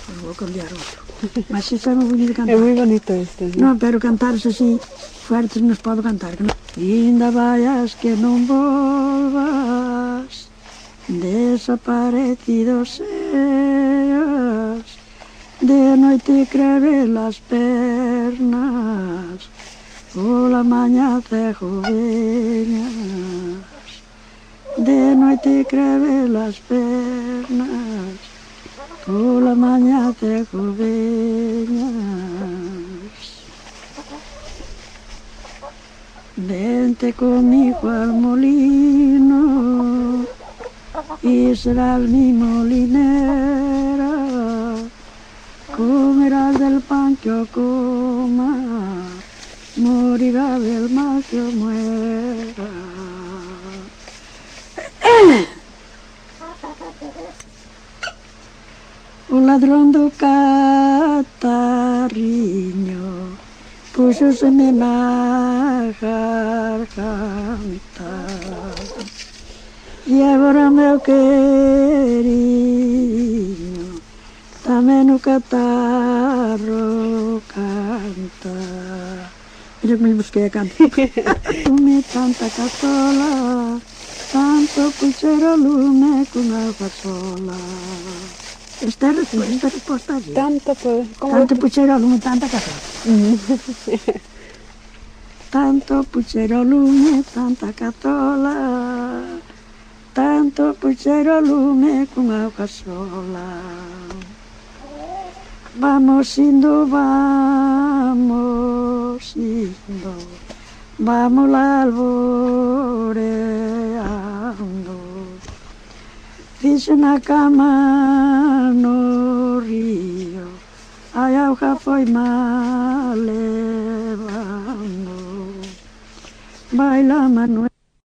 Pues vou cambiar outro. Mas isto é moi bonito cantar. É moi bonito este, ¿no? Non, pero cantares así fuertes nos podo cantar. Que non. Ainda vayas que non volvas, desaparecidos seas, de noite creve las pernas, pola mañá cejo veñas, de noite creve las pernas, pola mañá cejo veñas. Vente conmigo al molino y serás mi molinera, comerás del pan que yo coma, morirá del mal que yo muera. O ladrón do catarriño puxoseme na garganta, e agora meu queriño tamén o catarro canta. Mira como busquei a cantar. Lume tanta catola, tanto puchero lume cunha fasola. Esta é a resposta allí. Tanto puchero lume, tanta catola. Tanto puchero lume, tanta catola, tanto puchero lume cunha fasola. Vamos indo, vamos lá alboreando. Fixe na cama no río, a auga foi mal levando. Baila Manuel.